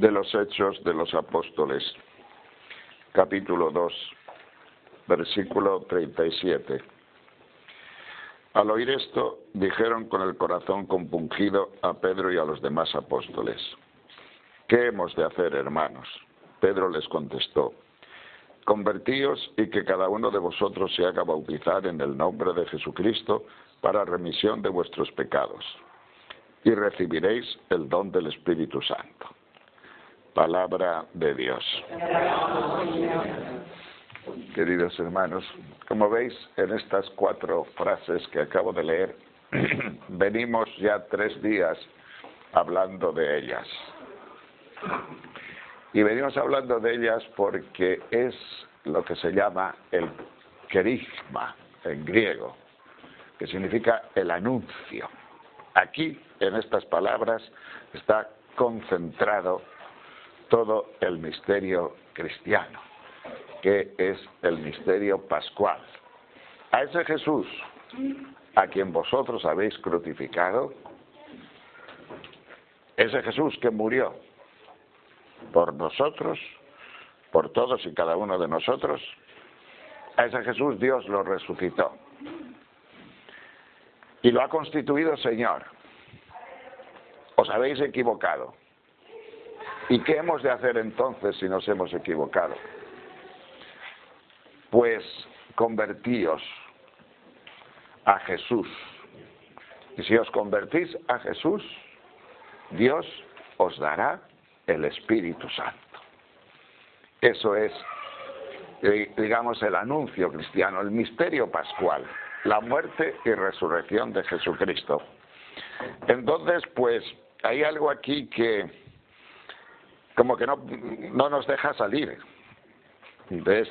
de los Hechos de los Apóstoles, capítulo 2, versículo 37. Al oír esto, dijeron con el corazón compungido a Pedro y a los demás apóstoles: ¿qué hemos de hacer, hermanos? Pedro les contestó: convertíos y que cada uno de vosotros se haga bautizar en el nombre de Jesucristo para remisión de vuestros pecados, y recibiréis el don del Espíritu Santo. Palabra de Dios. Queridos hermanos, como veis en estas 4 frases que acabo de leer, venimos ya 3 días hablando de ellas. Y venimos hablando de ellas porque es lo que se llama el querigma en griego, que significa el anuncio. Aquí, en estas palabras, está concentrado todo el misterio cristiano, que es el misterio pascual. A ese Jesús, a quien vosotros habéis crucificado, ese Jesús que murió por nosotros, por todos y cada uno de nosotros, a ese Jesús Dios lo resucitó y lo ha constituido Señor. Os habéis equivocado. ¿Y qué hemos de hacer entonces si nos hemos equivocado? Pues convertíos a Jesús. Y si os convertís a Jesús, Dios os dará el Espíritu Santo. Eso es, digamos, el anuncio cristiano, el misterio pascual, la muerte y resurrección de Jesucristo. Entonces, pues, hay algo aquí que como que no nos deja salir de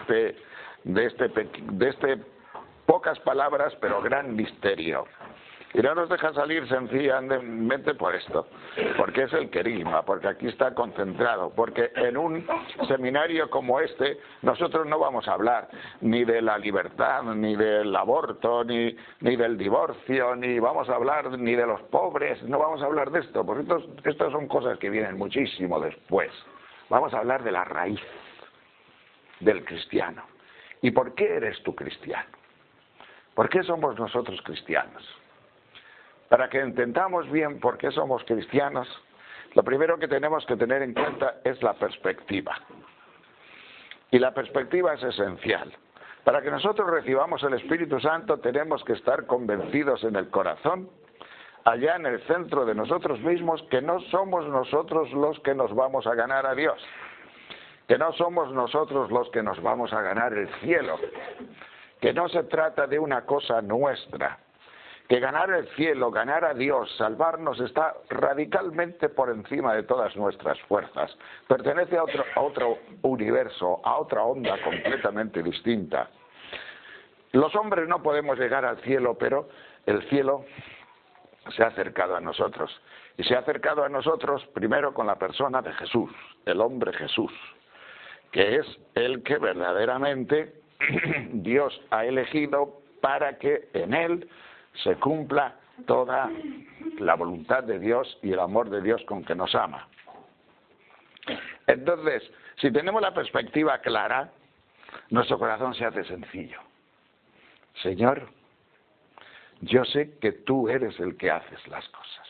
este pocas palabras pero gran misterio. Y no nos deja salir sencillamente por esto, porque es el querigma, porque aquí está concentrado, porque en un seminario como este nosotros no vamos a hablar ni de la libertad, ni del aborto, ni del divorcio, ni vamos a hablar ni de los pobres, no vamos a hablar de esto, porque estas son cosas que vienen muchísimo después. Vamos a hablar de la raíz del cristiano. ¿Y por qué eres tú cristiano? ¿Por qué somos nosotros cristianos? Para que entendamos bien por qué somos cristianos, lo primero que tenemos que tener en cuenta es la perspectiva. Y la perspectiva es esencial. Para que nosotros recibamos el Espíritu Santo tenemos que estar convencidos en el corazón, allá en el centro de nosotros mismos, que no somos nosotros los que nos vamos a ganar a Dios, que no somos nosotros los que nos vamos a ganar el cielo, que no se trata de una cosa nuestra, que ganar el cielo, ganar a Dios, salvarnos está radicalmente por encima de todas nuestras fuerzas. Pertenece a otro universo, a otra onda completamente distinta. Los hombres no podemos llegar al cielo, pero el cielo se ha acercado a nosotros. Y se ha acercado a nosotros primero con la persona de Jesús, el hombre Jesús, que es el que verdaderamente Dios ha elegido para que en él se cumpla toda la voluntad de Dios y el amor de Dios con que nos ama. Entonces, si tenemos la perspectiva clara, nuestro corazón se hace sencillo. Señor, yo sé que tú eres el que haces las cosas.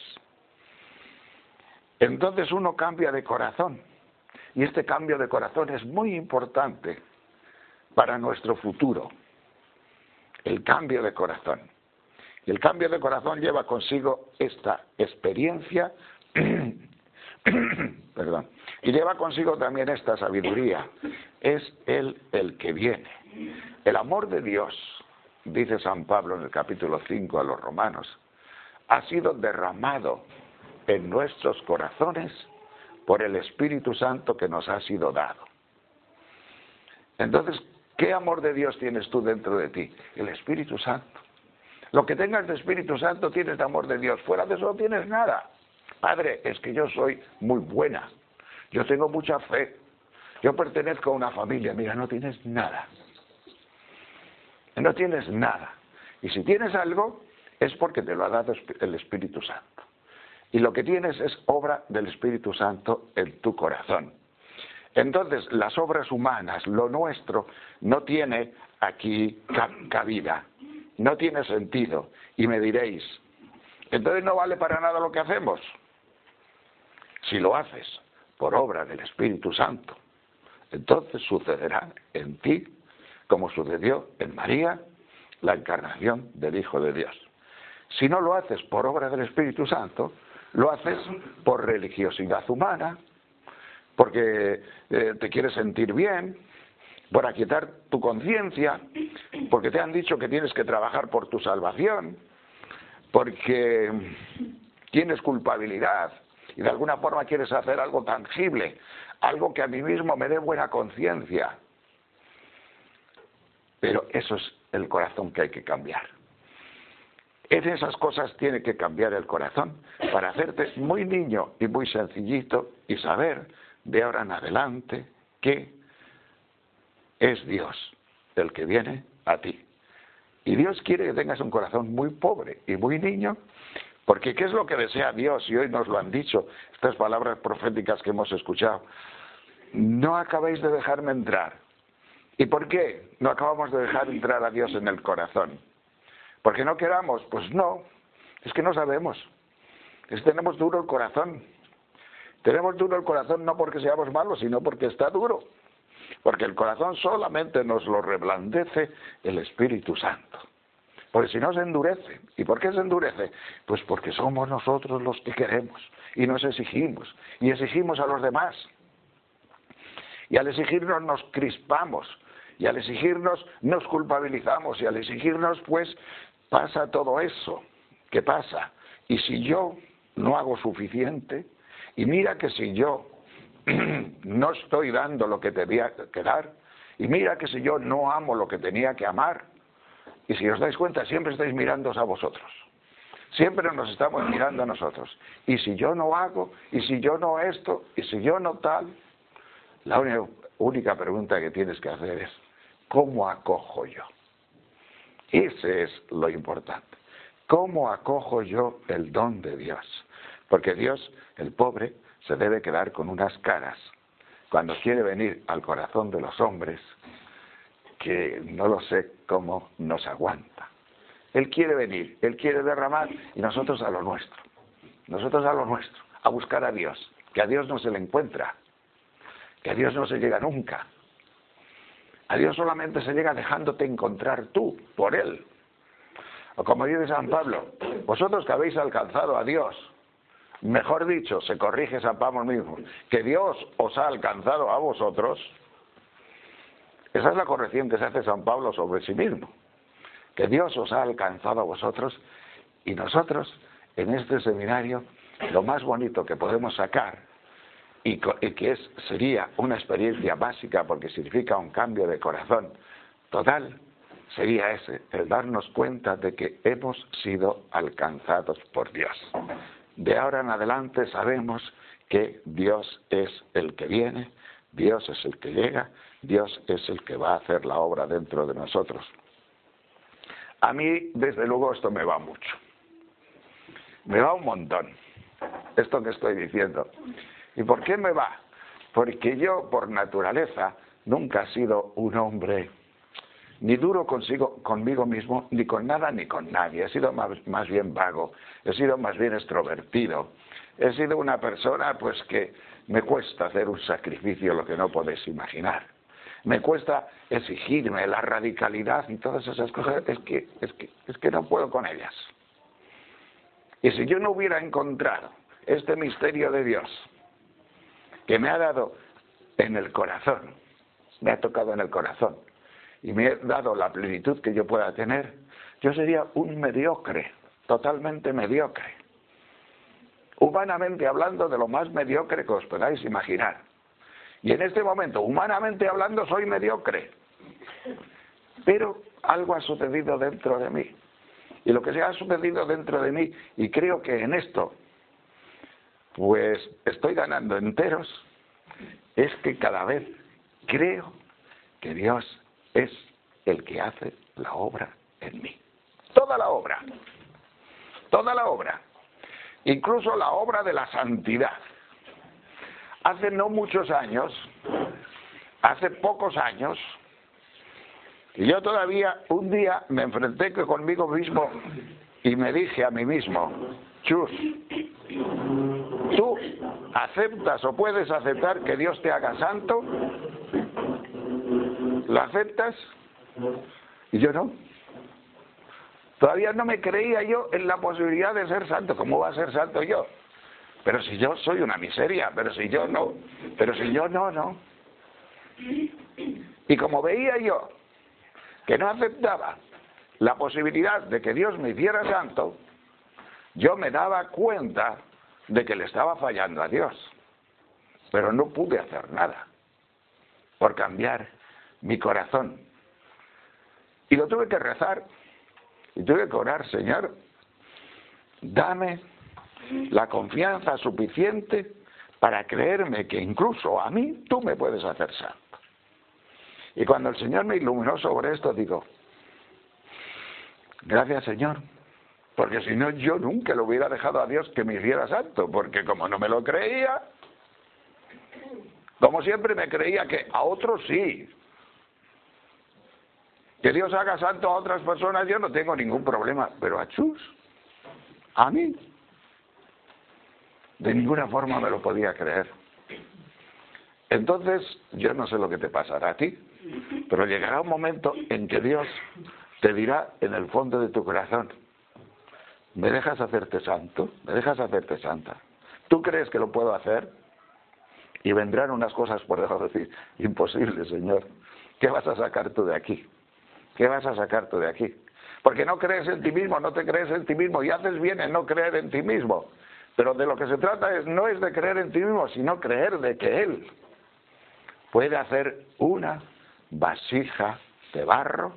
Entonces uno cambia de corazón. Y este cambio de corazón es muy importante para nuestro futuro. El cambio de corazón. Y el cambio de corazón lleva consigo esta experiencia, perdón, y lleva consigo también esta sabiduría. Es Él el que viene. El amor de Dios, dice San Pablo en el capítulo 5 a los Romanos, ha sido derramado en nuestros corazones por el Espíritu Santo que nos ha sido dado. Entonces, ¿qué amor de Dios tienes tú dentro de ti? El Espíritu Santo. Lo que tengas de Espíritu Santo tienes de amor de Dios. Fuera de eso no tienes nada. Padre, es que yo soy muy buena. Yo tengo mucha fe. Yo pertenezco a una familia. Mira, no tienes nada. No tienes nada. Y si tienes algo, es porque te lo ha dado el Espíritu Santo. y lo que tienes es obra del Espíritu Santo en tu corazón. Entonces, las obras humanas, lo nuestro, no tiene aquí cabida, no tiene sentido. Y me diréis, entonces no vale para nada lo que hacemos. Si lo haces por obra del Espíritu Santo, entonces sucederá en ti, como sucedió en María, la encarnación del Hijo de Dios. Si no lo haces por obra del Espíritu Santo, lo haces por religiosidad humana, porque te quieres sentir bien, por aquietar tu conciencia, porque te han dicho que tienes que trabajar por tu salvación, porque tienes culpabilidad y de alguna forma quieres hacer algo tangible, algo que a mí mismo me dé buena conciencia. Pero eso es el corazón que hay que cambiar. En esas cosas tiene que cambiar el corazón para hacerte muy niño y muy sencillito y saber de ahora en adelante que es Dios el que viene a ti. Y Dios quiere que tengas un corazón muy pobre y muy niño, porque ¿qué es lo que desea Dios? Y hoy nos lo han dicho estas palabras proféticas que hemos escuchado. No acabéis de dejarme entrar. ¿Y por qué no acabamos de dejar entrar a Dios en el corazón? ¿Porque no queramos? Pues no, es que no sabemos. Tenemos duro el corazón. Tenemos duro el corazón no porque seamos malos, sino porque está duro. Porque el corazón solamente nos lo reblandece el Espíritu Santo. Porque si no se endurece. ¿Y por qué se endurece? Pues porque somos nosotros los que queremos y nos exigimos. Y exigimos a los demás. Y al exigirnos nos crispamos. Y al exigirnos nos culpabilizamos. Y al exigirnos pues pasa todo eso. ¿Qué pasa? Y si yo no hago suficiente, y mira que si yo no estoy dando lo que tenía que dar, y mira que si yo no amo lo que tenía que amar, y si os dais cuenta siempre estáis mirándoos a vosotros, siempre nos estamos mirando a nosotros, y si yo no hago, y si yo no esto, y si yo no tal, la única pregunta que tienes que hacer es, ¿cómo acojo yo? Ese es lo importante. ¿Cómo acojo yo el don de Dios? Porque Dios, el pobre, se debe quedar con unas caras cuando quiere venir al corazón de los hombres que no lo sé cómo nos aguanta. Él quiere venir, Él quiere derramar y nosotros a lo nuestro. Nosotros a lo nuestro, a buscar a Dios. Que a Dios no se le encuentra, que a Dios no se llega nunca. A Dios solamente se llega dejándote encontrar tú, por Él. O como dice San Pablo, vosotros que habéis alcanzado a Dios, mejor dicho, se corrige San Pablo mismo, que Dios os ha alcanzado a vosotros. Esa es la corrección que se hace San Pablo sobre sí mismo. Que Dios os ha alcanzado a vosotros y nosotros en este seminario lo más bonito que podemos sacar y que sería una experiencia básica porque significa un cambio de corazón total, sería ese, el darnos cuenta de que hemos sido alcanzados por Dios. De ahora en adelante sabemos que Dios es el que viene, Dios es el que llega, Dios es el que va a hacer la obra dentro de nosotros. A mí, desde luego, esto me va mucho. Me va un montón, esto que estoy diciendo. ¿Y por qué me va? Porque yo, por naturaleza, nunca he sido un hombre ni duro conmigo mismo, ni con nada ni con nadie. He sido más bien vago, he sido más bien extrovertido. He sido una persona pues que me cuesta hacer un sacrificio, lo que no podéis imaginar. Me cuesta exigirme la radicalidad y todas esas cosas, es que no puedo con ellas. Y si yo no hubiera encontrado este misterio de Dios, que me ha dado en el corazón, me ha tocado en el corazón, y me ha dado la plenitud que yo pueda tener, yo sería un mediocre, totalmente mediocre. Humanamente hablando, de lo más mediocre que os podáis imaginar. Y en este momento, humanamente hablando, soy mediocre. Pero algo ha sucedido dentro de mí. Y lo que se ha sucedido dentro de mí, y creo que en esto, pues estoy ganando enteros, es que cada vez creo que Dios es el que hace la obra en mí. Toda la obra. Toda la obra. incluso la obra de la santidad. Hace no muchos años, hace pocos años, y yo todavía un día me enfrenté conmigo mismo y me dije a mí mismo, Chus, ¿tú aceptas o puedes aceptar que Dios te haga santo? ¿Lo aceptas? Y yo no. Todavía no me creía yo en la posibilidad de ser santo. ¿Cómo va a ser santo yo? Pero si yo soy una miseria, pero si yo no, no. Y como veía yo que no aceptaba la posibilidad de que Dios me hiciera santo, yo me daba cuenta de que le estaba fallando a Dios. Pero no pude hacer nada por cambiar mi corazón. Y lo tuve que rezar, y tuve que orar, Señor, dame la confianza suficiente para creerme que incluso a mí tú me puedes hacer santo. Y cuando el Señor me iluminó sobre esto, digo, gracias, Señor, porque si no yo nunca le hubiera dejado a Dios que me hiciera santo, porque como no me lo creía, como siempre me creía que a otros sí, que Dios haga santo a otras personas, yo no tengo ningún problema, pero a Chus, a mí, de ninguna forma me lo podía creer. Entonces, yo no sé lo que te pasará a ti, pero llegará un momento en que Dios te dirá en el fondo de tu corazón, ¿me dejas hacerte santo? ¿Me dejas hacerte santa? ¿Tú crees que lo puedo hacer? Y vendrán unas cosas por debajo de decir, imposible, Señor. ¿Qué vas a sacar tú de aquí? ¿Qué vas a sacar tú de aquí? Porque no crees en ti mismo, no te crees en ti mismo, y haces bien en no creer en ti mismo. Pero de lo que se trata no es de creer en ti mismo, sino creer de que Él puede hacer una vasija de barro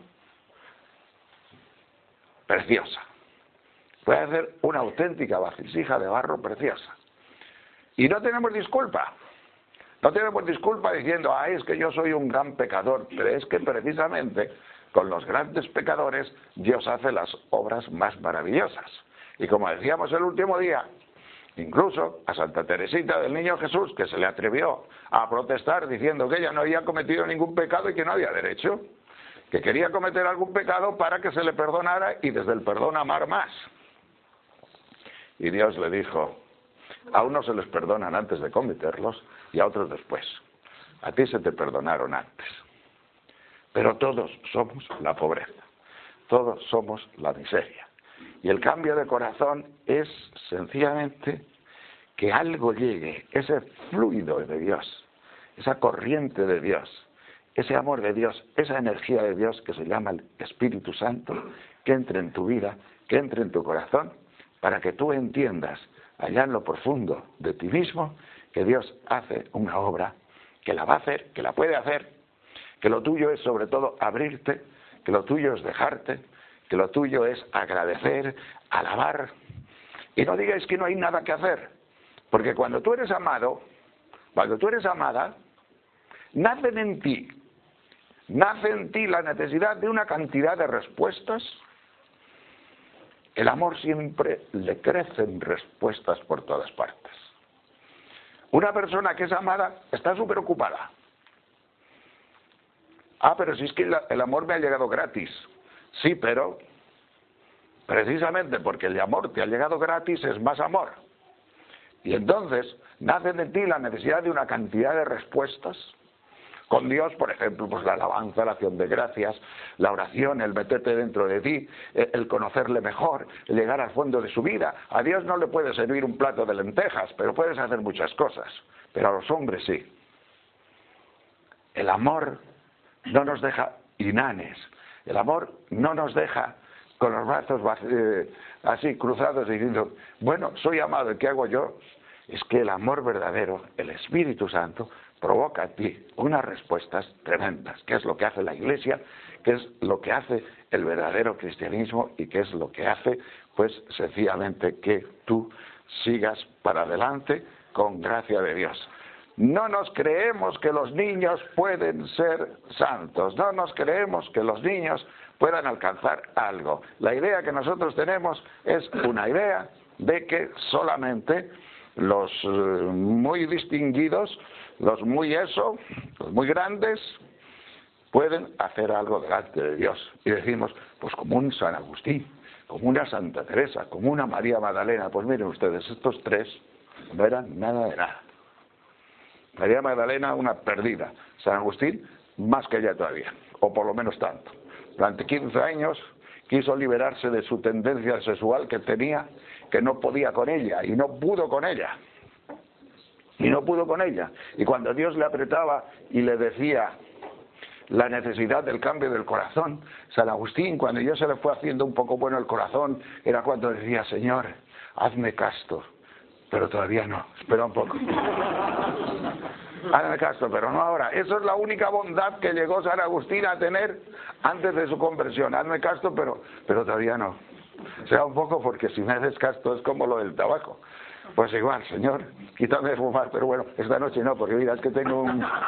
preciosa. Puede hacer una auténtica vasija de barro preciosa. Y no tenemos disculpa. No tenemos disculpa diciendo, es que yo soy un gran pecador. Pero es que precisamente con los grandes pecadores Dios hace las obras más maravillosas. Y como decíamos el último día, incluso a Santa Teresita del Niño Jesús, que se le atrevió a protestar diciendo que ella no había cometido ningún pecado y que no había derecho, que quería cometer algún pecado para que se le perdonara y desde el perdón amar más. Y Dios le dijo, a unos se les perdonan antes de cometerlos y a otros después. A ti se te perdonaron antes. Pero todos somos la pobreza, todos somos la miseria. Y el cambio de corazón es sencillamente que algo llegue, ese fluido de Dios, esa corriente de Dios, ese amor de Dios, esa energía de Dios que se llama el Espíritu Santo, que entre en tu vida, que entre en tu corazón, para que tú entiendas allá en lo profundo de ti mismo que Dios hace una obra, que la va a hacer, que la puede hacer, que lo tuyo es sobre todo abrirte, que lo tuyo es dejarte, que lo tuyo es agradecer, alabar. Y no digáis que no hay nada que hacer, porque cuando tú eres amado, cuando tú eres amada, nace en ti la necesidad de una cantidad de respuestas. El amor siempre le crecen respuestas por todas partes. Una persona que es amada está súper ocupada. Pero si es que el amor me ha llegado gratis. Sí, pero precisamente porque el amor te ha llegado gratis es más amor. Y entonces nace de ti la necesidad de una cantidad de respuestas. Con Dios, por ejemplo, pues la alabanza, la acción de gracias, la oración, el meterte dentro de ti, el conocerle mejor, el llegar al fondo de su vida. A Dios no le puede servir un plato de lentejas, pero puedes hacer muchas cosas. Pero a los hombres sí. El amor no nos deja inanes. El amor no nos deja con los brazos así cruzados diciendo, bueno, soy amado, ¿y qué hago yo? Es que el amor verdadero, el Espíritu Santo, provoca en ti unas respuestas tremendas, que es lo que hace la Iglesia, que es lo que hace el verdadero cristianismo y que es lo que hace, pues, sencillamente que tú sigas para adelante con gracia de Dios. No nos creemos que los niños pueden ser santos, no nos creemos que los niños puedan alcanzar algo. La idea que nosotros tenemos es una idea de que solamente los muy distinguidos, los muy grandes, pueden hacer algo delante de Dios. Y decimos, pues como un San Agustín, como una Santa Teresa, como una María Magdalena. Pues miren ustedes, estos tres no eran nada de nada. María Magdalena, una perdida. San Agustín, más que ella todavía, o por lo menos tanto. Durante 15 años quiso liberarse de su tendencia sexual que tenía, que no podía con ella, y no pudo con ella. Y cuando Dios le apretaba y le decía la necesidad del cambio del corazón, San Agustín, cuando ya se le fue haciendo un poco bueno el corazón, era cuando decía, Señor, hazme casto, pero todavía no, espera un poco. Hazme casto, pero no ahora. Eso es la única bondad que llegó San Agustín a tener antes de su conversión. Hazme casto, pero todavía no. O sea, un poco, porque si me haces casto es como lo del tabaco. Pues igual, Señor, quítame de fumar, pero bueno, esta noche no, porque mira, es que tengo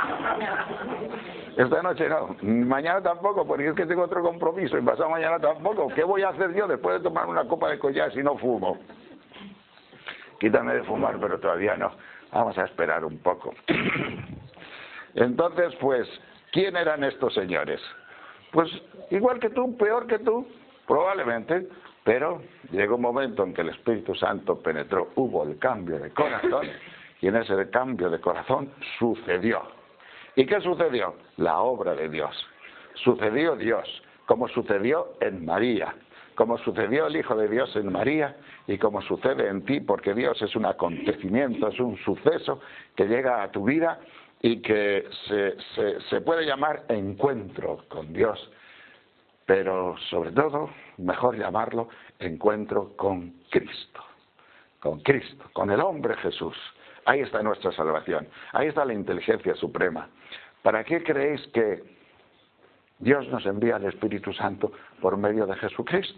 Esta noche no, mañana tampoco, porque es que tengo otro compromiso, y pasado mañana tampoco. ¿Qué voy a hacer yo después de tomar una copa de collar si no fumo? Quítame de fumar, pero todavía no. Vamos a esperar un poco. Entonces, pues, ¿quién eran estos señores? Pues igual que tú, peor que tú, probablemente, pero llegó un momento en que el Espíritu Santo penetró, hubo el cambio de corazón, y en ese cambio de corazón sucedió. ¿Y qué sucedió? La obra de Dios. Sucedió Dios, como sucedió en María, como sucedió el Hijo de Dios en María, y como sucede en ti, porque Dios es un acontecimiento, es un suceso que llega a tu vida y que se puede llamar encuentro con Dios, pero sobre todo, mejor llamarlo encuentro con Cristo, con el hombre Jesús. Ahí está nuestra salvación, ahí está la inteligencia suprema. ¿Para qué creéis que Dios nos envía al Espíritu Santo por medio de Jesucristo?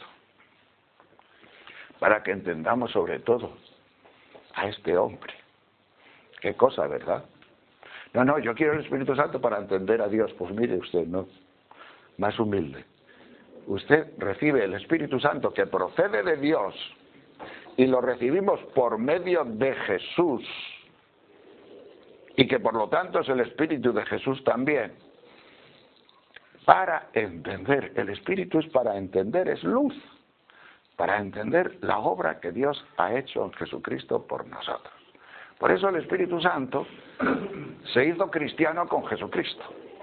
Para que entendamos sobre todo a este hombre. Qué cosa, ¿verdad? No, yo quiero el Espíritu Santo para entender a Dios. Pues mire usted, no, más humilde. Usted recibe el Espíritu Santo que procede de Dios y lo recibimos por medio de Jesús, y que por lo tanto es el Espíritu de Jesús también, para entender. El Espíritu es para entender, es luz, para entender la obra que Dios ha hecho en Jesucristo por nosotros. Por eso el Espíritu Santo se hizo cristiano con Jesucristo.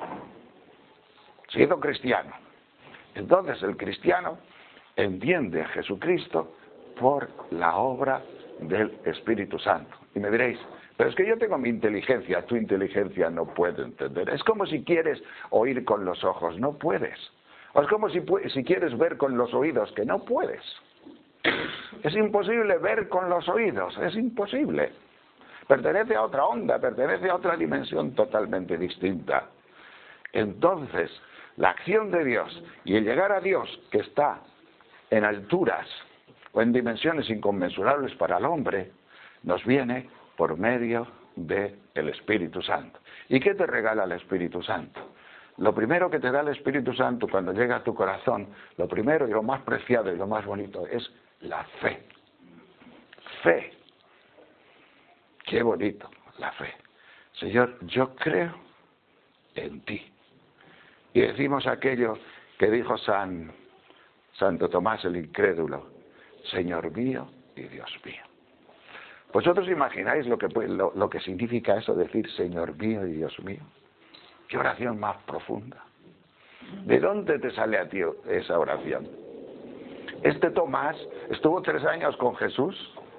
Se hizo cristiano. Entonces el cristiano entiende a Jesucristo por la obra del Espíritu Santo. Y me diréis, pero es que yo tengo mi inteligencia, tu inteligencia no puede entender. Es como si quieres oír con los ojos, no puedes. O es como si quieres ver con los oídos, que no puedes. Es imposible ver con los oídos, es imposible. Pertenece a otra onda, pertenece a otra dimensión totalmente distinta. Entonces, la acción de Dios y el llegar a Dios, que está en alturas o en dimensiones inconmensurables para el hombre, nos viene por medio del Espíritu Santo. ¿Y qué te regala el Espíritu Santo? Lo primero que te da el Espíritu Santo cuando llega a tu corazón, lo primero y lo más preciado y lo más bonito es la fe. Fe. Qué bonito, la fe. Señor, yo creo en ti. Y decimos aquello que dijo Santo Tomás el incrédulo: Señor mío y Dios mío. ¿Vosotros imagináis lo que significa eso, decir Señor mío y Dios mío? ¡Qué oración más profunda! ¿De dónde te sale a ti esa oración? Este Tomás estuvo 3 años con Jesús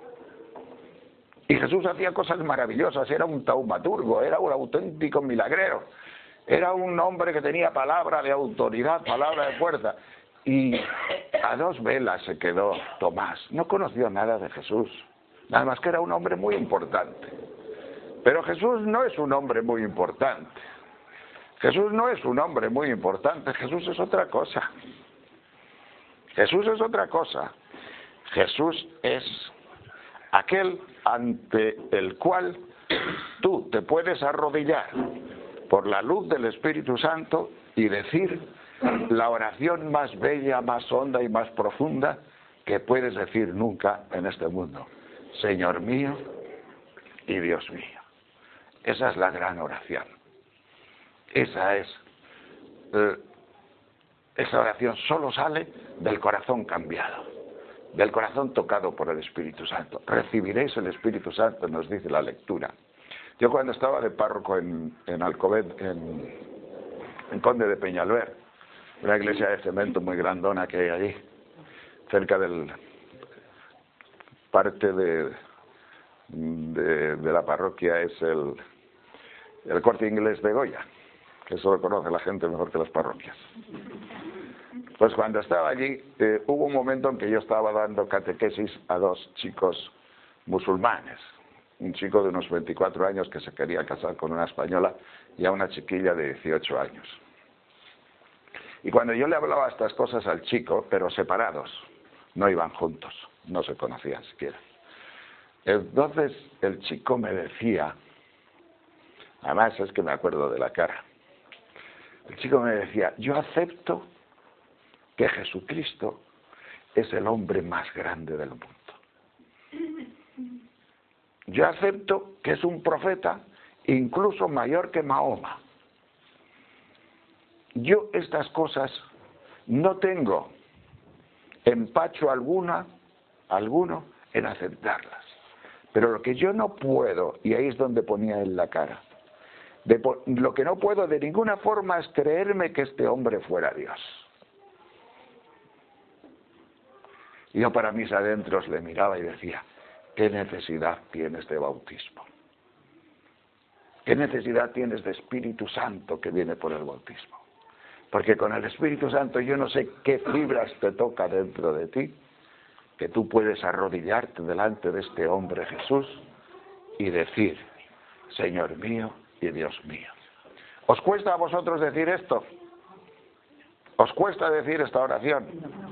y Jesús hacía cosas maravillosas, era un taumaturgo, era un auténtico milagrero, era un hombre que tenía palabra de autoridad, palabra de fuerza, y a 2 velas se quedó Tomás, no conoció nada de Jesús, nada más que era un hombre muy importante. Pero Jesús no es un hombre muy importante. Jesús no es un hombre muy importante, Jesús es otra cosa. Jesús es otra cosa. Jesús es aquel ante el cual tú te puedes arrodillar por la luz del Espíritu Santo y decir la oración más bella, más honda y más profunda que puedes decir nunca en este mundo: Señor mío y Dios mío. Esa es la gran oración. Esa oración solo sale del corazón cambiado, del corazón tocado por el Espíritu Santo. Recibiréis el Espíritu Santo, nos dice la lectura. Yo cuando estaba de párroco en Alcobendas, en Conde de Peñalver, una iglesia de cemento muy grandona que hay allí, cerca del parte de la parroquia es el Corte Inglés de Goya, que eso lo conoce la gente mejor que las parroquias. Pues cuando estaba allí, hubo un momento en que yo estaba dando catequesis a dos chicos musulmanes. Un chico de unos 24 años que se quería casar con una española y a una chiquilla de 18 años. Y cuando yo le hablaba estas cosas al chico, pero separados, no iban juntos, no se conocían siquiera. Entonces el chico me decía, además es que me acuerdo de la cara, el chico me decía: yo acepto que Jesucristo es el hombre más grande del mundo. Yo acepto que es un profeta incluso mayor que Mahoma. Yo estas cosas no tengo empacho alguno en aceptarlas. Pero lo que yo no puedo, y ahí es donde ponía él la cara, lo que no puedo de ninguna forma es creerme que este hombre fuera Dios. Y yo para mis adentros le miraba y decía: ¿qué necesidad tienes de bautismo? ¿Qué necesidad tienes de Espíritu Santo que viene por el bautismo? Porque con el Espíritu Santo yo no sé qué fibras te toca dentro de ti, que tú puedes arrodillarte delante de este hombre Jesús y decir: Señor mío y Dios mío. ¿Os cuesta a vosotros decir esto? ¿Os cuesta decir esta oración?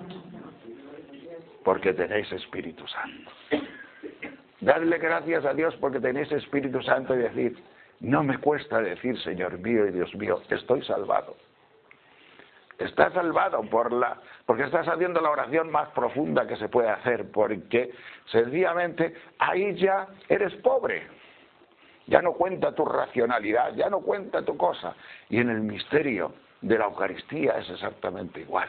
Porque tenéis Espíritu Santo. Dadle gracias a Dios porque tenéis Espíritu Santo y decir: no me cuesta decir Señor mío y Dios mío, estoy salvado. Estás salvado porque estás haciendo la oración más profunda que se puede hacer, porque sencillamente ahí ya eres pobre. Ya no cuenta tu racionalidad, ya no cuenta tu cosa. Y en el misterio de la Eucaristía es exactamente igual.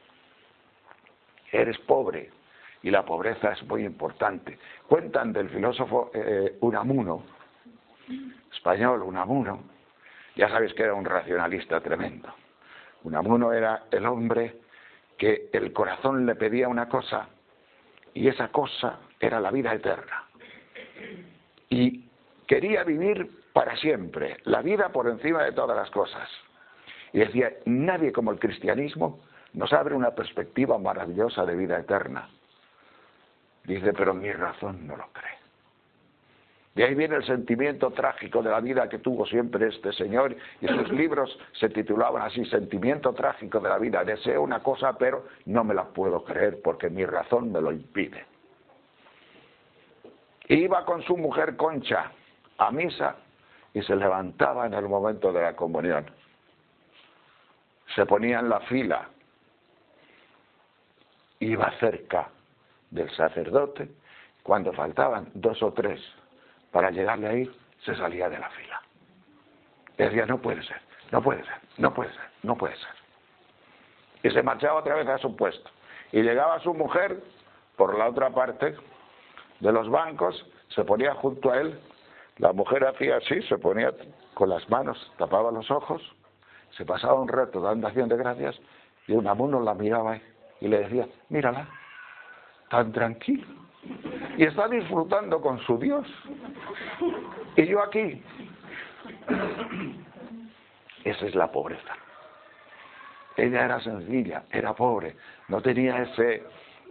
Eres pobre y la pobreza es muy importante. Cuentan del filósofo Unamuno, español Unamuno. Ya sabéis que era un racionalista tremendo. Unamuno era el hombre que el corazón le pedía una cosa y esa cosa era la vida eterna. Y quería vivir para siempre, la vida por encima de todas las cosas. Y decía: nadie como el cristianismo nos abre una perspectiva maravillosa de vida eterna. Dice: pero mi razón no lo cree. De ahí viene el sentimiento trágico de la vida que tuvo siempre este señor, y sus libros se titulaban así: Sentimiento trágico de la vida. Deseo una cosa, pero no me la puedo creer porque mi razón me lo impide. Iba con su mujer Concha a misa y se levantaba en el momento de la comunión. Se ponía en la fila, iba cerca del sacerdote. Cuando faltaban 2 o 3 para llegarle ahí, se salía de la fila. Decía: no puede ser, no puede ser, no puede ser, no puede ser. Y se marchaba otra vez a su puesto. Y llegaba su mujer por la otra parte de los bancos, se ponía junto a él. La mujer hacía así, se ponía con las manos, tapaba los ojos, se pasaba un rato dando acción de gracias, y Unamuno la miraba y le decía: mírala, tan tranquilo, y está disfrutando con su Dios, y yo aquí. Esa es la pobreza. Ella era sencilla, era pobre, no tenía ese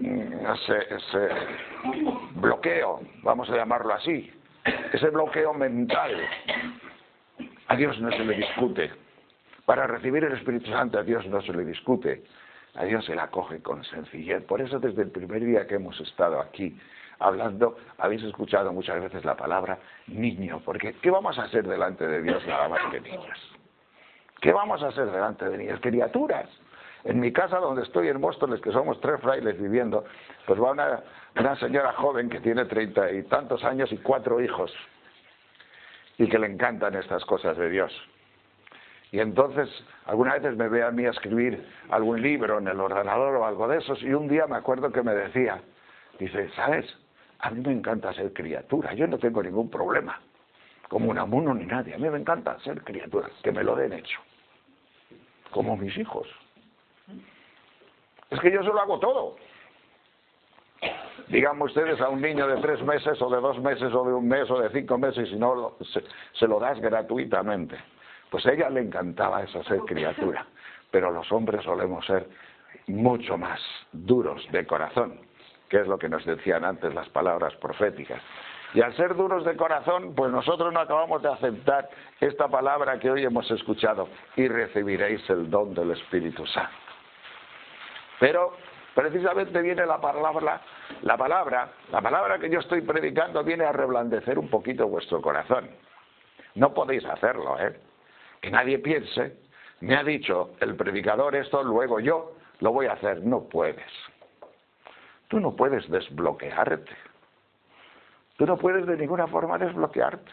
bloqueo, vamos a llamarlo así, ese bloqueo mental. A Dios no se le discute. Para recibir el Espíritu Santo a Dios no se le discute. A Dios se la acoge con sencillez. Por eso desde el primer día que hemos estado aquí hablando, habéis escuchado muchas veces la palabra niño, porque ¿qué vamos a hacer delante de Dios nada más que niños? ¿Qué vamos a hacer delante de niños? Criaturas. En mi casa donde estoy en Móstoles, que somos 3 frailes viviendo, pues va una señora joven que tiene 30 y tantos años y 4 hijos, y que le encantan estas cosas de Dios. Y entonces, algunas veces me ve a mí a escribir algún libro en el ordenador o algo de esos, y un día me acuerdo que me decía, dice, ¿sabes? A mí me encanta ser criatura, yo no tengo ningún problema, como Unamuno ni nadie, a mí me encanta ser criatura, que me lo den hecho, como mis hijos. Es que yo se lo hago todo. Digan ustedes a un niño de 3 meses, o de 2 meses, o de 1 mes, o de 5 meses, y si no, se lo das gratuitamente. Pues a ella le encantaba eso, ser criatura. Pero los hombres solemos ser mucho más duros de corazón, que es lo que nos decían antes las palabras proféticas. Y al ser duros de corazón, pues nosotros no acabamos de aceptar esta palabra que hoy hemos escuchado, y recibiréis el don del Espíritu Santo. Pero precisamente viene la palabra que yo estoy predicando viene a reblandecer un poquito vuestro corazón. No podéis hacerlo, que nadie piense, me ha dicho el predicador esto, luego yo lo voy a hacer. No puedes. Tú no puedes desbloquearte. Tú no puedes de ninguna forma desbloquearte.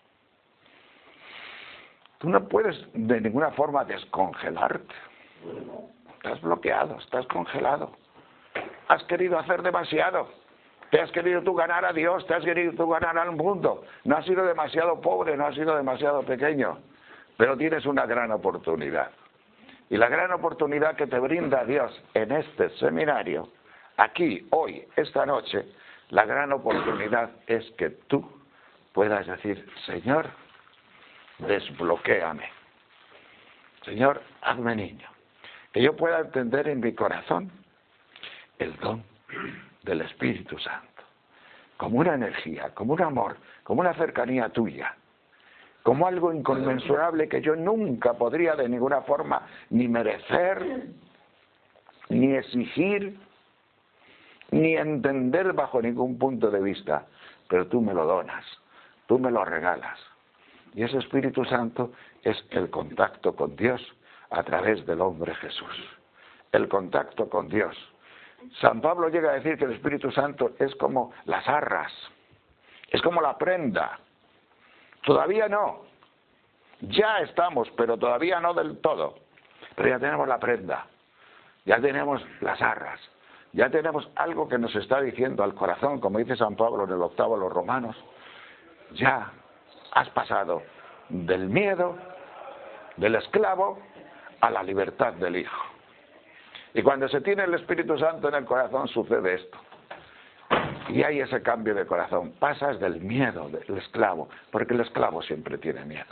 Tú no puedes de ninguna forma descongelarte. Estás bloqueado, estás congelado. Has querido hacer demasiado. Te has querido tú ganar a Dios, te has querido tú ganar al mundo. No has sido demasiado pobre, no has sido demasiado pequeño. Pero tienes una gran oportunidad. Y la gran oportunidad que te brinda Dios en este seminario, aquí, hoy, esta noche, la gran oportunidad es que tú puedas decir, Señor, desbloquéame. Señor, hazme niño. Que yo pueda entender en mi corazón el don del Espíritu Santo, como una energía, como un amor, como una cercanía tuya, como algo inconmensurable que yo nunca podría de ninguna forma ni merecer, ni exigir, ni entender bajo ningún punto de vista, pero tú me lo donas, tú me lo regalas. Y ese Espíritu Santo es el contacto con Dios a través del hombre Jesús, el contacto con Dios. San Pablo llega a decir que el Espíritu Santo es como las arras, es como la prenda. Todavía no, ya estamos, pero todavía no del todo. Pero ya tenemos la prenda, ya tenemos las arras, ya tenemos algo que nos está diciendo al corazón, como dice San Pablo en el 8 a los Romanos, ya has pasado del miedo, del esclavo, a la libertad del Hijo. Y cuando se tiene el Espíritu Santo en el corazón sucede esto. Y hay ese cambio de corazón. Pasas del miedo del esclavo, porque el esclavo siempre tiene miedo,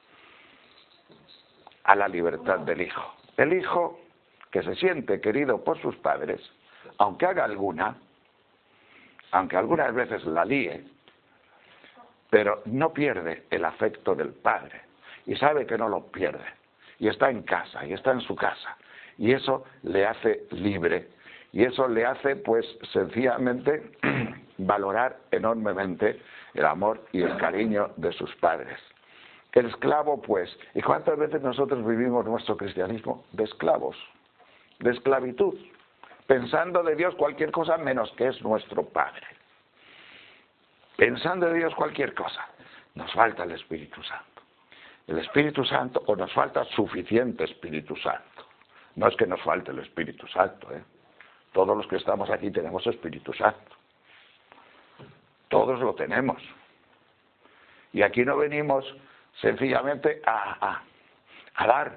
a la libertad del Hijo. El Hijo que se siente querido por sus padres, aunque haga aunque algunas veces la líe, pero no pierde el afecto del Padre. Y sabe que no lo pierde. Y está en casa, y está en su casa. Y eso le hace libre. Y eso le hace, pues, sencillamente valorar enormemente el amor y el cariño de sus padres. El esclavo, pues, ¿y cuántas veces nosotros vivimos nuestro cristianismo de esclavos, de esclavitud, pensando de Dios cualquier cosa menos que es nuestro Padre? Pensando de Dios cualquier cosa. Nos falta el Espíritu Santo. El Espíritu Santo, o nos falta suficiente Espíritu Santo. No es que nos falte el Espíritu Santo, Todos los que estamos aquí tenemos Espíritu Santo. Todos lo tenemos. Y aquí no venimos sencillamente a dar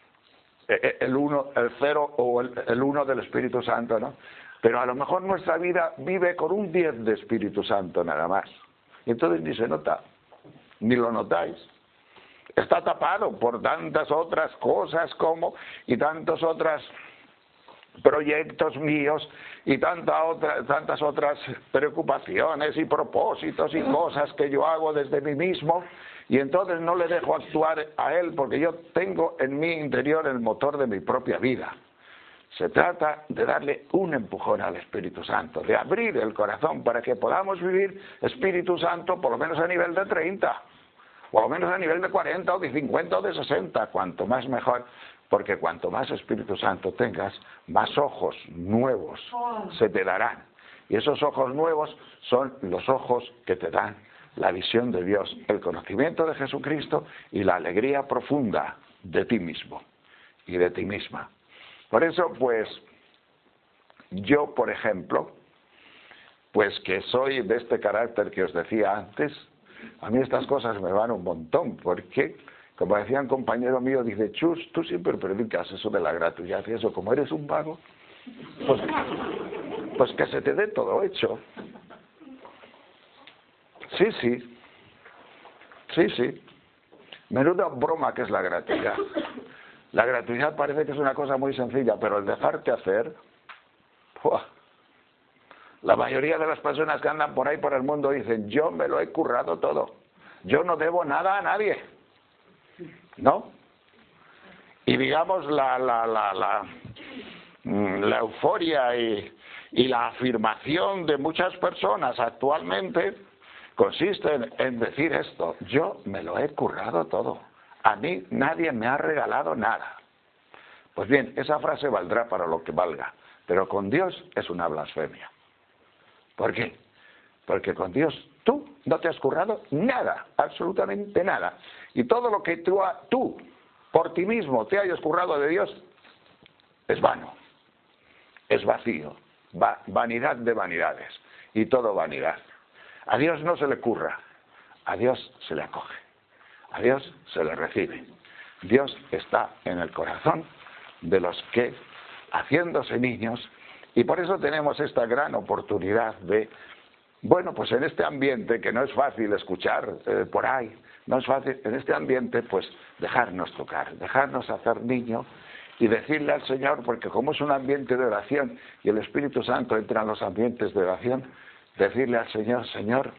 el cero o el uno del Espíritu Santo, ¿no? Pero a lo mejor nuestra vida vive con un 10 de Espíritu Santo nada más. Y entonces ni se nota, ni lo notáis. Está tapado por tantas otras cosas y tantos otros proyectos míos y tantas otras preocupaciones y propósitos y cosas que yo hago desde mí mismo, y entonces no le dejo actuar a él porque yo tengo en mi interior el motor de mi propia vida. Se trata de darle un empujón al Espíritu Santo, de abrir el corazón para que podamos vivir Espíritu Santo por lo menos a nivel de 30, por lo menos a nivel de 40 o de 50 o de 60, cuanto más mejor, Porque cuanto más Espíritu Santo tengas, más ojos nuevos se te darán. Y esos ojos nuevos son los ojos que te dan la visión de Dios, el conocimiento de Jesucristo y la alegría profunda de ti mismo y de ti misma. Por eso, pues, yo, por ejemplo, pues que soy de este carácter que os decía antes, a mí estas cosas me van un montón, porque, como decía un compañero mío, dice, Chus, tú siempre predicas eso de la gratuidad y eso, como eres un vago, pues que se te dé todo hecho. Sí. Menuda broma que es la gratuidad. La gratuidad parece que es una cosa muy sencilla, pero el dejarte hacer, ¡buah! La mayoría de las personas que andan por ahí por el mundo dicen, yo me lo he currado todo, yo no debo nada a nadie, ¿no? Y digamos la euforia y la afirmación de muchas personas actualmente consiste en decir esto, yo me lo he currado todo, a mí nadie me ha regalado nada. Pues bien, esa frase valdrá para lo que valga, pero con Dios es una blasfemia. ¿Por qué? Porque con Dios tú no te has currado nada, absolutamente nada. Y todo lo que tú por ti mismo te hayas currado de Dios es vano, es vacío, vanidad de vanidades y todo vanidad. A Dios no se le curra, a Dios se le acoge, a Dios se le recibe. Dios está en el corazón de los que, haciéndose niños, y por eso tenemos esta gran oportunidad de, bueno, pues en este ambiente que no es fácil escuchar por ahí, no es fácil, en este ambiente, pues dejarnos tocar, dejarnos hacer niño y decirle al Señor, porque como es un ambiente de oración y el Espíritu Santo entra en los ambientes de oración, decirle al Señor, Señor,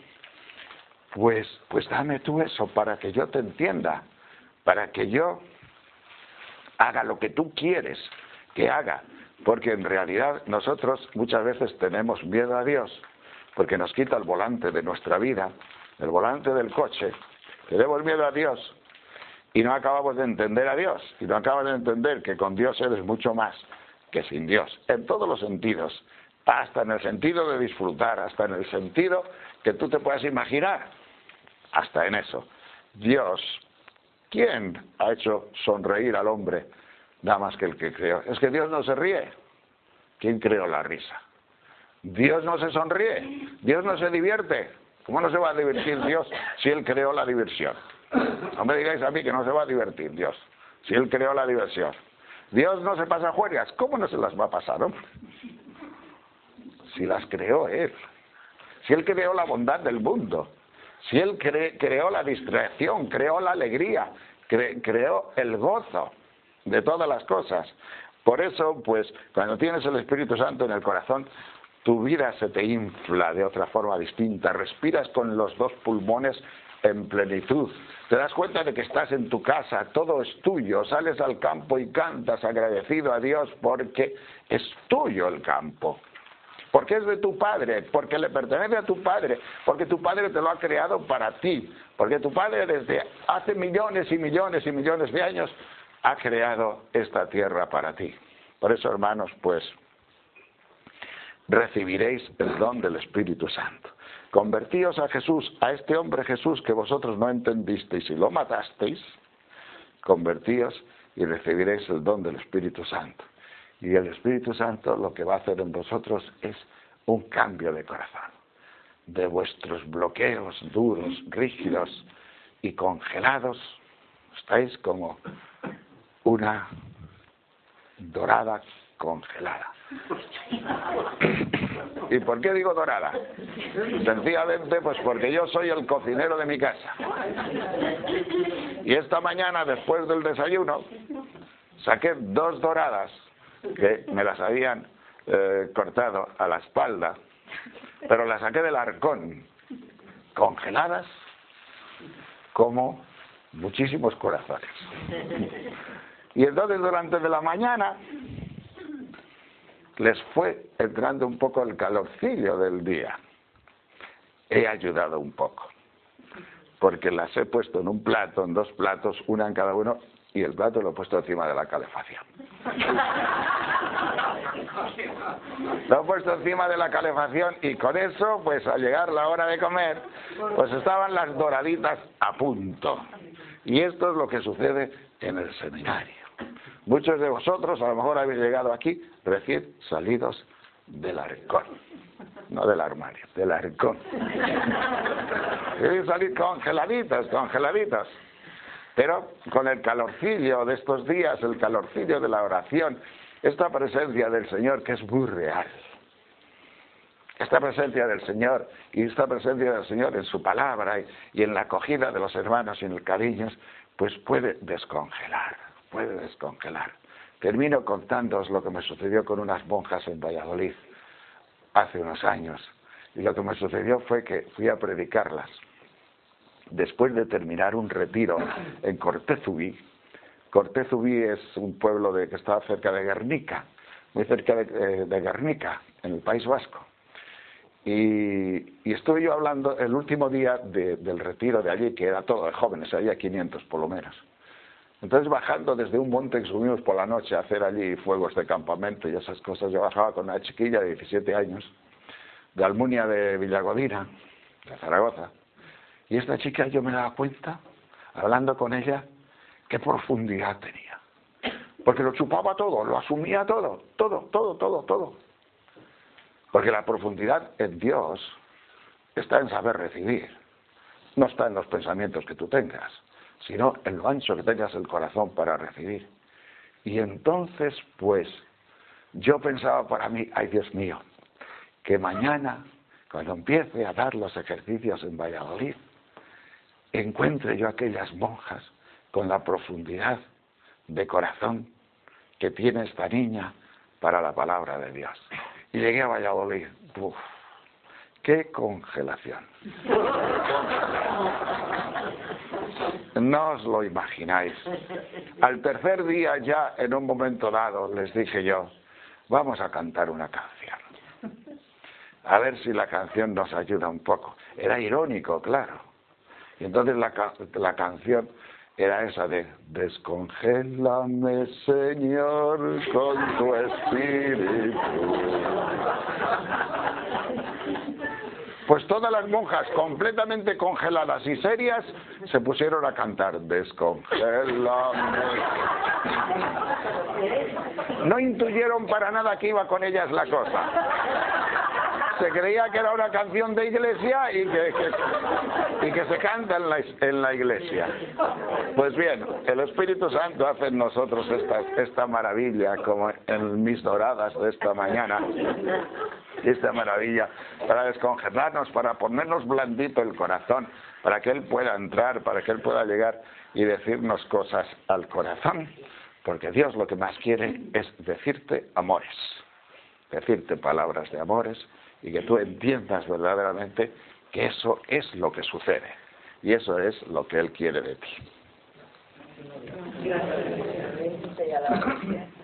pues dame tú eso para que yo te entienda, para que yo haga lo que tú quieres que haga. Porque en realidad nosotros muchas veces tenemos miedo a Dios, porque nos quita el volante de nuestra vida, el volante del coche, tenemos miedo a Dios y no acabamos de entender a Dios, y no acabamos de entender que con Dios eres mucho más que sin Dios, en todos los sentidos, hasta en el sentido de disfrutar, hasta en el sentido que tú te puedas imaginar, hasta en eso. Dios, ¿quién ha hecho sonreír al hombre? Nada más que el que creó. Es que Dios no se ríe. ¿Quién creó la risa? Dios no se sonríe. Dios no se divierte. ¿Cómo no se va a divertir Dios si Él creó la diversión? No me digáis a mí que no se va a divertir Dios si Él creó la diversión. Dios no se pasa juergas. ¿Cómo no se las va a pasar, hombre? Si las creó Él. Si Él creó la bondad del mundo. Si Él creó la distracción, creó la alegría, creó el gozo de todas las cosas. Por eso, pues, cuando tienes el Espíritu Santo en el corazón, tu vida se te infla de otra forma distinta, respiras con los dos pulmones en plenitud, te das cuenta de que estás en tu casa, todo es tuyo, sales al campo y cantas agradecido a Dios porque es tuyo el campo. Porque es de tu padre, porque le pertenece a tu padre, porque tu padre te lo ha creado para ti, porque tu padre desde hace millones y millones y millones de años ha creado esta tierra para ti. Por eso, hermanos, pues, recibiréis el don del Espíritu Santo. Convertíos a Jesús, a este hombre Jesús que vosotros no entendisteis y lo matasteis, convertíos y recibiréis el don del Espíritu Santo. Y el Espíritu Santo lo que va a hacer en vosotros es un cambio de corazón, de vuestros bloqueos duros, rígidos y congelados. Estáis como una dorada congelada. ¿Y por qué digo dorada? Sencillamente, pues porque yo soy el cocinero de mi casa. Y esta mañana, después del desayuno, saqué 2 doradas que me las habían cortado a la espalda, pero las saqué del arcón, congeladas como muchísimos corazones. Y entonces durante de la mañana les fue entrando un poco el calorcillo del día. He ayudado un poco. porque las he puesto en un plato, en 2 platos, una en cada uno, y el plato lo he puesto encima de la calefacción. Lo he puesto encima de la calefacción y con eso, pues al llegar la hora de comer, pues estaban las doraditas a punto. Y esto es lo que sucede en el seminario. Muchos de vosotros a lo mejor habéis llegado aquí recién salidos del arcón. No del armario, del arcón. Deben salir congeladitas. Pero con el calorcillo de estos días, el calorcillo de la oración, esta presencia del Señor que es muy real. Esta presencia del Señor y esta presencia del Señor en su palabra y en la acogida de los hermanos y en el cariño, pues puede descongelar. Termino contándoos lo que me sucedió con unas monjas en Valladolid hace unos años. Y lo que me sucedió fue que fui a predicarlas. Después de terminar un retiro en Cortezubí. Cortezubí es un pueblo que está cerca de Guernica, muy cerca de Guernica, en el País Vasco. Y estuve yo hablando el último día del retiro de allí, que era todo de jóvenes, había 500 por lo menos. Entonces, bajando desde un monte que subimos por la noche a hacer allí fuegos de campamento y esas cosas, yo bajaba con una chiquilla de 17 años, de Almunia de Villagodina, de Zaragoza. Y esta chica, yo me daba cuenta, hablando con ella, qué profundidad tenía. Porque lo chupaba todo, lo asumía todo. Porque la profundidad en Dios está en saber recibir. No está en los pensamientos que tú tengas, sino en lo ancho que tengas el corazón para recibir. Y entonces, pues, yo pensaba para mí, ay Dios mío, que mañana, cuando empiece a dar los ejercicios en Valladolid, encuentre yo aquellas monjas con la profundidad de corazón que tiene esta niña para la palabra de Dios. Y llegué a Valladolid. ¡Uf! ¡Qué congelación! No os lo imagináis. Al tercer día ya, en un momento dado, les dije yo, vamos a cantar una canción. A ver si la canción nos ayuda un poco. Era irónico, claro. Y entonces la canción era esa de descongélame, Señor, con tu espíritu. Pues todas las monjas completamente congeladas y serias se pusieron a cantar descongélame. No intuyeron para nada que iba con ellas la cosa. Se creía que era una canción de iglesia y que se canta en la iglesia. Pues bien, el Espíritu Santo hace en nosotros esta maravilla, como en mis doradas de esta mañana, esta maravilla, para descongelarnos, para ponernos blandito el corazón, para que Él pueda entrar, para que Él pueda llegar y decirnos cosas al corazón, porque Dios lo que más quiere es decirte amores, decirte palabras de amores, y que tú entiendas verdaderamente que eso es lo que sucede y eso es lo que Él quiere de ti.